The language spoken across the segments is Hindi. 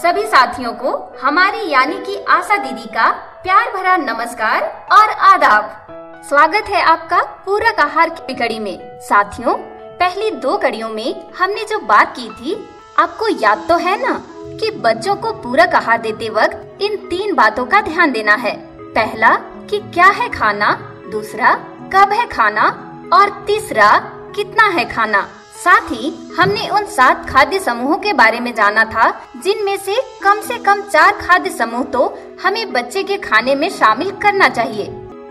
सभी साथियों को हमारी यानी कि आशा दीदी का प्यार भरा नमस्कार और आदाब। स्वागत है आपका पूरक आहार की कड़ी में। साथियों, पहली 2 कड़ियों में हमने जो बात की थी, आपको याद तो है ना कि बच्चों को पूरक आहार देते वक्त इन 3 बातों का ध्यान देना है। पहला कि क्या है खाना, दूसरा कब है खाना और तीसरा कितना है खाना। साथ ही हमने उन 7 खाद्य समूहों के बारे में जाना था, जिनमें से कम 4 खाद्य समूह तो हमें बच्चे के खाने में शामिल करना चाहिए।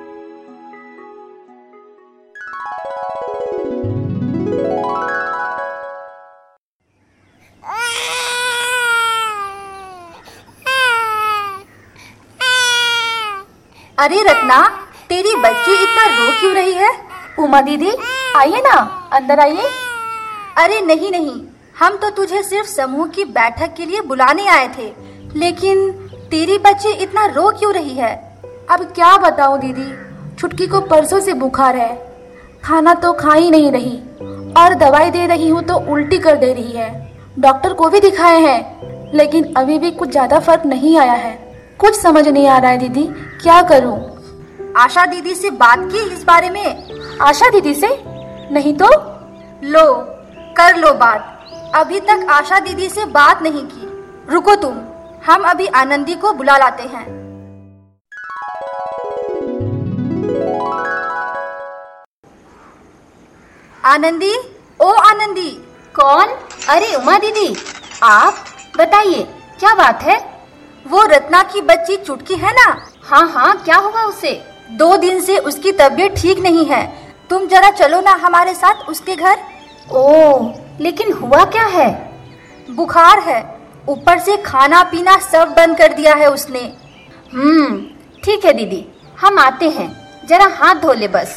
अरे रत्ना, तेरी बच्ची इतना रो क्यों रही है? उमा दीदी, आइए ना, अंदर आइए। अरे नहीं, हम तो तुझे सिर्फ समूह की बैठक के लिए बुलाने आए थे, लेकिन तेरी बच्ची इतना रो क्यों रही है? अब क्या बताऊं दीदी, छुटकी को परसों से बुखार है, खाना तो खा ही नहीं रही और दवाई दे रही हूँ तो उल्टी कर दे रही है। डॉक्टर को भी दिखाए हैं, लेकिन अभी भी कुछ ज्यादा फर्क नहीं आया है। कुछ समझ नहीं आ रहा है दीदी, क्या करूं? आशा दीदी से बात की इस बारे में? आशा दीदी से? नहीं तो लो, कर लो बात। अभी तक आशा दीदी से बात नहीं की। रुको तुम, हम अभी आनंदी को बुला लाते हैं। आनंदी, ओ आनंदी। कौन? अरे उमा दीदी, आप बताइए, क्या बात है? वो रत्ना की बच्ची चुटकी है ना? हाँ, क्या हुआ उसे? 2 दिन से उसकी तबीयत ठीक नहीं है। तुम जरा चलो ना हमारे साथ उसके घर। ओह, लेकिन हुआ क्या है? बुखार है, ऊपर से खाना पीना सब बंद कर दिया है उसने। ठीक है दीदी, हम आते हैं, जरा हाथ धो ले बस।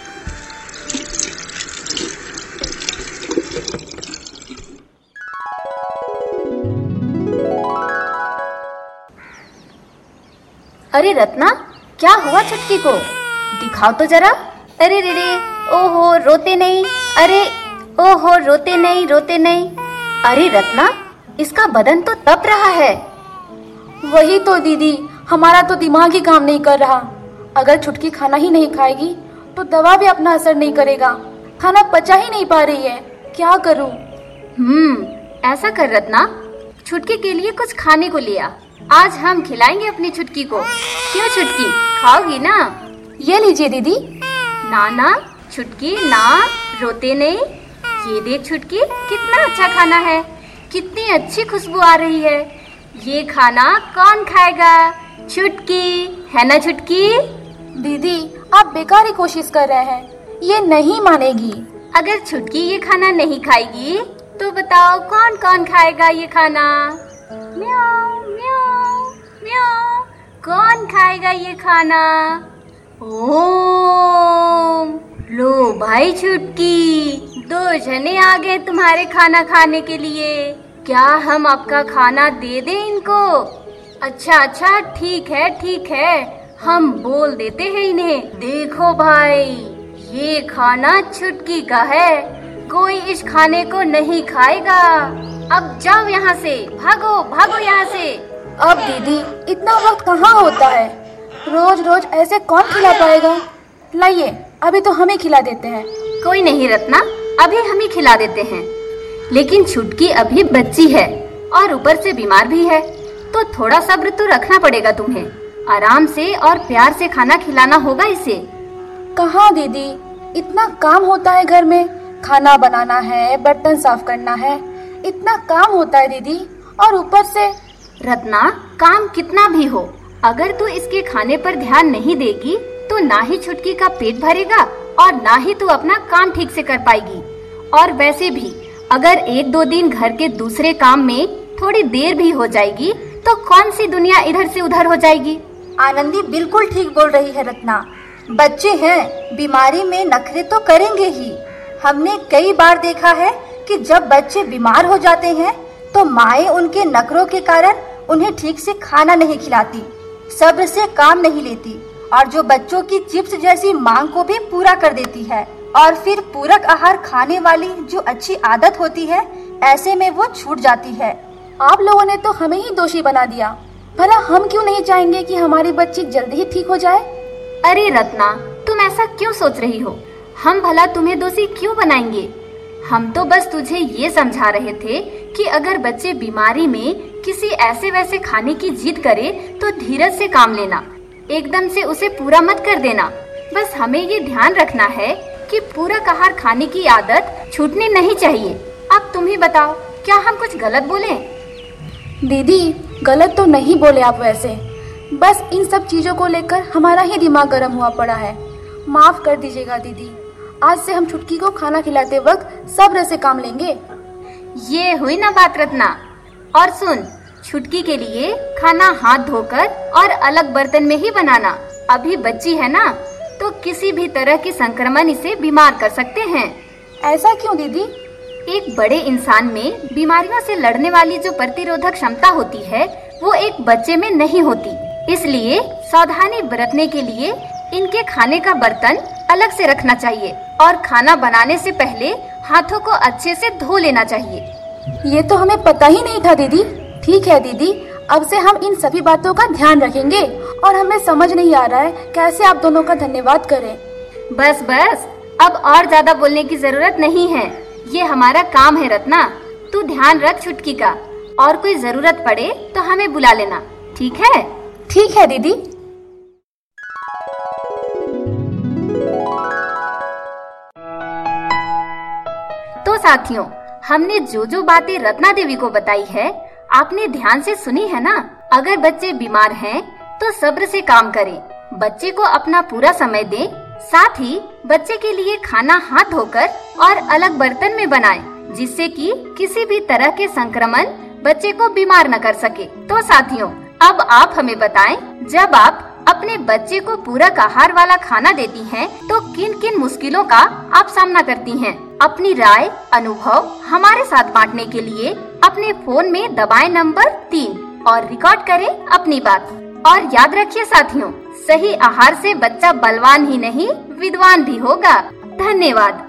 अरे रत्ना, क्या हुआ छुटकी को? दिखाओ तो जरा। अरे रे, ओहो रोते नहीं, अरे ओहो रोते नहीं। अरे रत्ना, इसका बदन तो तप रहा है। वही तो दीदी, हमारा तो दिमाग ही काम नहीं कर रहा। अगर छुटकी खाना ही नहीं खाएगी तो दवा भी अपना असर नहीं करेगा। खाना पचा ही नहीं पा रही है, क्या करूं? ऐसा कर रत्ना, छुटकी के लिए कुछ खाने को लिया। आज हम खिलाएंगे अपनी छुटकी को। क्यों छुटकी, खाओगी ना? ये लीजिए दीदी। ना छुटकी ना, रोते नहीं। ये देख छुटकी, कितना अच्छा खाना है, कितनी अच्छी खुशबू आ रही है। ये खाना कौन खाएगा? छुटकी, है ना छुटकी? दीदी, आप बेकार ही कोशिश कर रहे हैं, ये नहीं मानेगी। अगर छुटकी ये खाना नहीं खाएगी तो बताओ कौन खाएगा ये खाना? म्याऊ म्याऊ म्याऊ, कौन खाएगा ये खाना? ओम, लो भाई छुटकी, 2 जने आ गए तुम्हारे खाना खाने के लिए। क्या हम आपका खाना दे दें इनको? अच्छा, ठीक है, हम बोल देते हैं इन्हें। देखो भाई, ये खाना छुटकी का है, कोई इस खाने को नहीं खाएगा। अब जाओ यहाँ से, भागो यहाँ से। अब दीदी, इतना वक्त कहाँ होता है? रोज ऐसे कौन खिला पाएगा? लाइए, अभी तो हमें खिला देते हैं। कोई नहीं रत्ना, अभी हम ही खिला देते हैं। लेकिन छुटकी अभी बच्ची है और ऊपर से बीमार भी है, तो थोड़ा सब्र तो रखना पड़ेगा तुम्हें। आराम से और प्यार से खाना खिलाना होगा इसे। कहाँ दीदी, इतना काम होता है घर में, खाना बनाना है, बर्तन साफ करना है, इतना काम होता है दीदी। और ऊपर से रत्ना, काम कितना भी हो, अगर तू इसके खाने पर ध्यान नहीं देगी तो ना ही छुटकी का पेट भरेगा और ना ही तू अपना काम ठीक से कर पाएगी। और वैसे भी अगर 1-2 दिन घर के दूसरे काम में थोड़ी देर भी हो जाएगी तो कौन सी दुनिया इधर से उधर हो जाएगी। आनंदी बिल्कुल ठीक बोल रही है रत्ना। बच्चे हैं, बीमारी में नखरे तो करेंगे ही। हमने कई बार देखा है कि जब बच्चे बीमार हो जाते हैं तो माएं उनके नखरों के कारण उन्हें ठीक से खाना नहीं खिलाती, सब्र से काम नहीं लेती और जो बच्चों की चिप्स जैसी मांग को भी पूरा कर देती है। और फिर पूरक आहार खाने वाली जो अच्छी आदत होती है, ऐसे में वो छूट जाती है। आप लोगों ने तो हमें ही दोषी बना दिया। भला हम क्यों नहीं चाहेंगे कि हमारी बच्ची जल्दी ही ठीक हो जाए? अरे रत्ना, तुम ऐसा क्यों सोच रही हो? हम भला तुम्हें दोषी क्यों बनाएंगे? हम तो बस तुझे ये समझा रहे थे कि अगर बच्चे बीमारी में किसी ऐसे वैसे खाने की जिद करे तो धीरज से काम लेना, एकदम से उसे पूरा मत कर देना। बस हमें ये ध्यान रखना है कि पूरक आहार खाने की आदत छूटनी नहीं चाहिए। अब तुम ही बताओ, क्या हम कुछ गलत बोले? दीदी, गलत तो नहीं बोले आप वैसे, बस इन सब चीजों को लेकर हमारा ही दिमाग गर्म हुआ पड़ा है। माफ कर दीजिएगा दीदी, आज से हम छुटकी को खाना खिलाते वक्त सब्र से काम लेंगे। ये हुई ना बात रत्ना। और सुन, छुटकी के लिए खाना हाथ धोकर और अलग बर्तन में ही बनाना। अभी बच्ची है ना, तो किसी भी तरह की संक्रमण इसे बीमार कर सकते हैं। ऐसा क्यों दीदी? एक बड़े इंसान में बीमारियों से लड़ने वाली जो प्रतिरोधक क्षमता होती है वो एक बच्चे में नहीं होती। इसलिए सावधानी बरतने के लिए इनके खाने का बर्तन अलग से रखना चाहिए और खाना बनाने से पहले हाथों को अच्छे से धो लेना चाहिए। ये तो हमें पता ही नहीं था दीदी। ठीक है दीदी, अब से हम इन सभी बातों का ध्यान रखेंगे और हमें समझ नहीं आ रहा है कैसे आप दोनों का धन्यवाद करें। बस बस, अब और ज्यादा बोलने की जरूरत नहीं है। ये हमारा काम है रत्ना। तू ध्यान रख छुटकी का, और कोई जरूरत पड़े तो हमें बुला लेना, ठीक है? ठीक है दीदी। तो साथियों, हमने जो जो बातें रत्ना देवी को बताई है आपने ध्यान से सुनी है ना? अगर बच्चे बीमार हैं तो सब्र से काम करें, बच्चे को अपना पूरा समय दें, साथ ही बच्चे के लिए खाना हाथ धोकर और अलग बर्तन में बनाएं, जिससे कि किसी भी तरह के संक्रमण बच्चे को बीमार न कर सके। तो साथियों, अब आप हमें बताएं, जब आप अपने बच्चे को पूरक आहार वाला खाना देती हैं, तो किन किन मुश्किलों का आप सामना करती हैं? अपनी राय, अनुभव हमारे साथ बांटने के लिए अपने फोन में दबाएं नंबर 3 और रिकॉर्ड करें अपनी बात। और याद रखिए साथियों, सही आहार से बच्चा बलवान ही नहीं विद्वान भी होगा। धन्यवाद।